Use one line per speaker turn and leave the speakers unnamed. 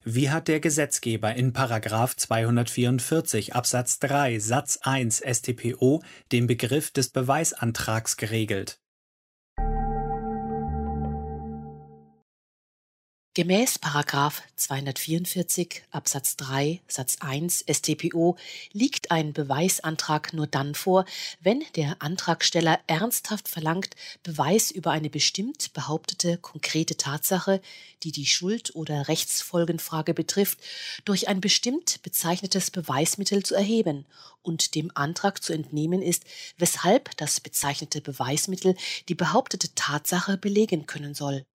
Wie hat der Gesetzgeber in § 244 Absatz 3 Satz 1 StPO den Begriff des Beweisantrags geregelt?
Gemäß § 244 Absatz 3 Satz 1 StPO liegt ein Beweisantrag nur dann vor, wenn der Antragsteller ernsthaft verlangt, Beweis über eine bestimmt behauptete konkrete Tatsache, die die Schuld- oder Rechtsfolgenfrage betrifft, durch ein bestimmt bezeichnetes Beweismittel zu erheben und dem Antrag zu entnehmen ist, weshalb das bezeichnete Beweismittel die behauptete Tatsache belegen können soll.